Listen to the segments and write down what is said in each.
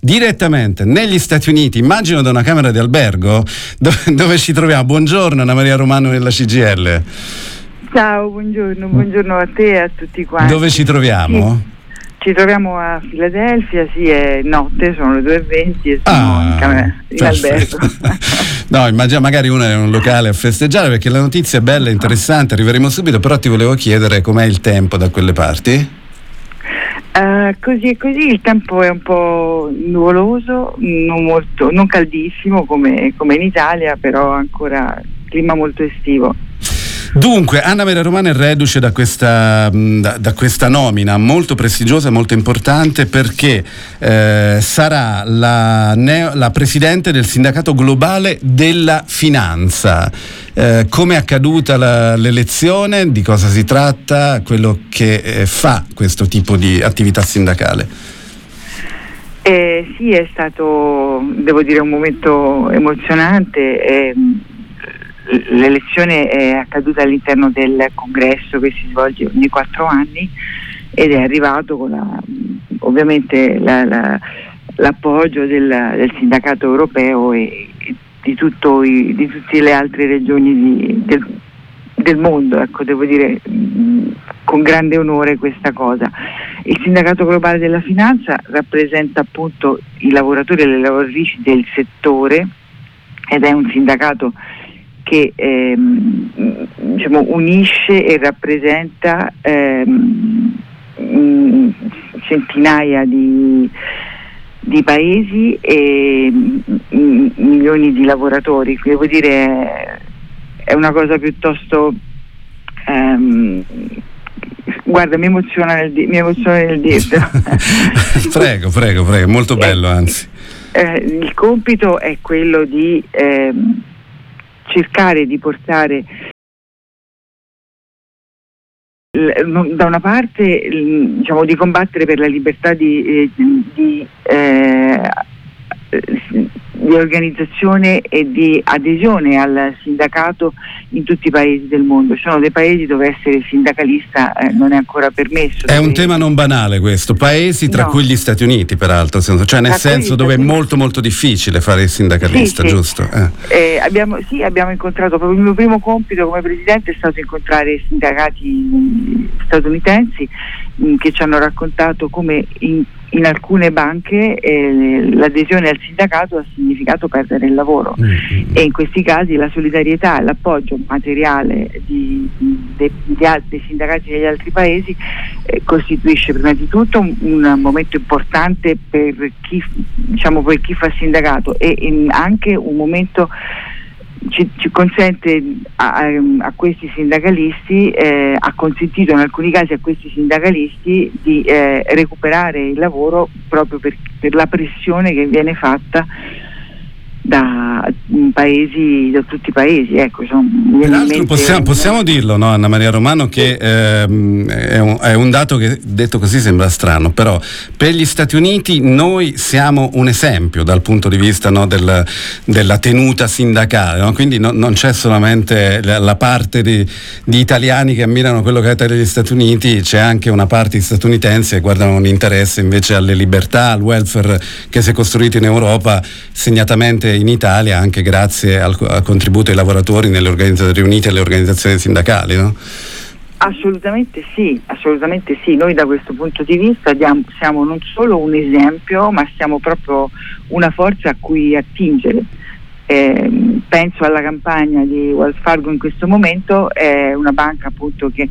direttamente negli Stati Uniti, immagino da una camera di albergo, dove ci troviamo. Buongiorno Anna Maria Romano della CGIL. Ciao, buongiorno a te e a tutti quanti. Dove ci troviamo? Sì. Ci troviamo a Filadelfia, sì, è notte, sono le 2:20 e sono in albergo. No, immagino magari uno è in un locale a festeggiare, perché la notizia è bella e interessante, arriveremo subito, però ti volevo chiedere com'è il tempo da quelle parti? Così e così, il tempo è un po' nuvoloso, non caldissimo come in Italia, però ancora clima molto estivo. Dunque, Anna Maria Romano è reduce da questa nomina molto prestigiosa e molto importante, perché sarà la presidente del Sindacato Globale della Finanza. Come è accaduta l'elezione? Di cosa si tratta? Quello che fa questo tipo di attività sindacale? Sì, è stato, devo dire, un momento emozionante. L'elezione è accaduta all'interno del congresso che si svolge ogni 4 anni ed è arrivato con ovviamente l'appoggio del sindacato europeo e di tutte le altre regioni del mondo, ecco, devo dire con grande onore questa cosa. Il sindacato globale della finanza rappresenta appunto i lavoratori e le lavoratrici del settore ed è un sindacato che unisce e rappresenta centinaia di paesi e milioni di lavoratori. Devo dire è una cosa piuttosto guarda, mi emoziona nel dirlo. prego, molto bello, anzi. Il compito è quello di cercare di portare da una parte, diciamo, di combattere per la libertà di organizzazione e di adesione al sindacato in tutti i paesi del mondo. Ci sono dei paesi dove essere sindacalista non è ancora permesso. È un tema non banale questo, paesi tra cui gli Stati Uniti peraltro, cioè nel senso dove è molto molto difficile fare il sindacalista, sì. Giusto? Abbiamo incontrato, proprio il mio primo compito come presidente è stato incontrare i sindacati statunitensi che ci hanno raccontato come in alcune banche l'adesione al sindacato ha significato perdere il lavoro e in questi casi la solidarietà e l'appoggio materiale dei altri sindacati degli altri paesi costituisce prima di tutto un momento importante per chi fa sindacato e anche un momento ci consente a questi sindacalisti, ha consentito in alcuni casi a questi sindacalisti di recuperare il lavoro proprio per la pressione che viene fatta da tutti i paesi, ecco. Peraltro possiamo dirlo, no, Anna Maria Romano, che è un dato che detto così sembra strano, però per gli Stati Uniti noi siamo un esempio dal punto di vista, no, della tenuta sindacale, no? Quindi non c'è solamente la parte di italiani che ammirano quello che accade negli Stati Uniti, c'è anche una parte di statunitensi che guardano un interesse invece alle libertà, al welfare che si è costruito in Europa, segnatamente in Italia, anche grazie al contributo dei lavoratori nelle organizzazioni riunite e alle organizzazioni sindacali, no? Assolutamente sì. Noi da questo punto di vista siamo non solo un esempio, ma siamo proprio una forza a cui attingere. Penso alla campagna di Wells Fargo in questo momento, è una banca appunto che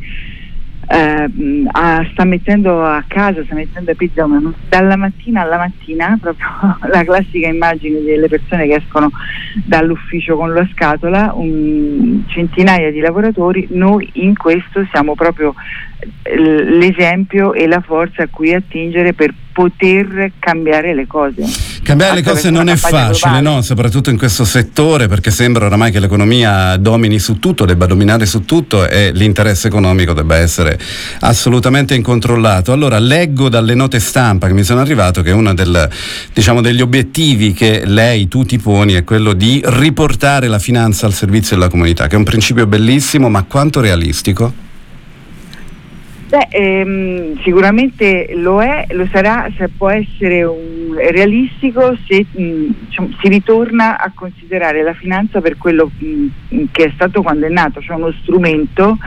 sta mettendo a pizza dalla mattina alla mattina, proprio la classica immagine delle persone che escono dall'ufficio con la scatola, centinaia di lavoratori. Noi in questo siamo proprio l'esempio e la forza a cui attingere per poter cambiare le cose. Cambiare le cose non è facile, no? Soprattutto in questo settore, perché sembra oramai che l'economia domini su tutto, debba dominare su tutto e l'interesse economico debba essere assolutamente incontrollato. Allora, leggo dalle note stampa che mi sono arrivato che uno degli obiettivi che tu ti poni è quello di riportare la finanza al servizio della comunità, che è un principio bellissimo, ma quanto realistico? Sicuramente lo è, lo sarà, se può essere realistico se si ritorna a considerare la finanza per quello che è stato quando è nato, cioè uno strumento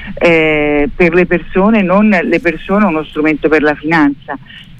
per le persone, non le persone uno strumento per la finanza.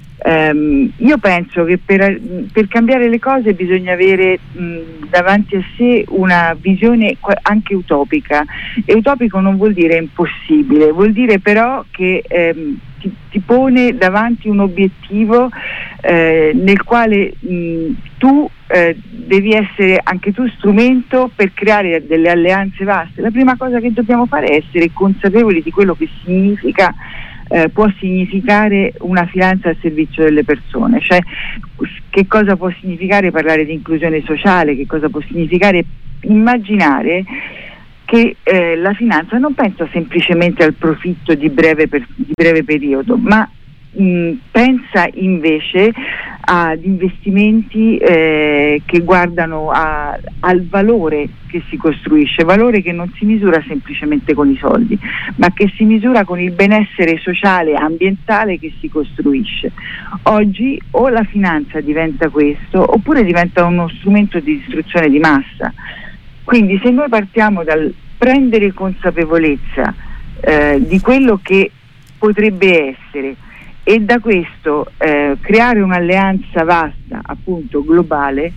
Io penso che per cambiare le cose bisogna avere davanti a sé una visione anche utopica, e utopico non vuol dire impossibile, vuol dire però che ti pone davanti un obiettivo nel quale tu devi essere anche tu strumento per creare delle alleanze vaste. La prima cosa che dobbiamo fare è essere consapevoli di quello che significa può significare una finanza al servizio delle persone, cioè che cosa può significare parlare di inclusione sociale, che cosa può significare immaginare che la finanza non pensa semplicemente al profitto di breve periodo, ma pensa invece ad investimenti che guardano al valore che si costruisce, valore che non si misura semplicemente con i soldi, ma che si misura con il benessere sociale e ambientale che si costruisce. Oggi o la finanza diventa questo, oppure diventa uno strumento di distruzione di massa. Quindi se noi partiamo dal prendere consapevolezza di quello che potrebbe essere, e da questo creare un'alleanza vasta, appunto globale,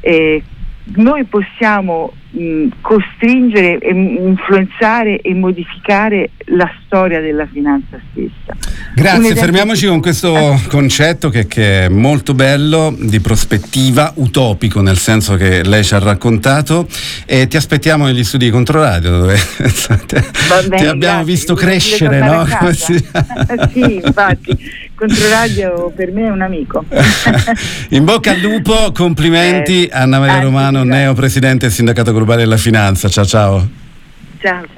noi possiamo costringere, influenzare e modificare la storia della finanza stessa. Grazie, fermiamoci con questo concetto che è molto bello, di prospettiva, utopico nel senso che lei ci ha raccontato, e ti aspettiamo negli studi di Controradio dove ti abbiamo visto crescere, no? Sì, infatti Controradio per me è un amico. In bocca al lupo, complimenti. Anna Maria Romano, neo presidente del Sindacato Globale della Finanza. Ciao ciao. Ciao.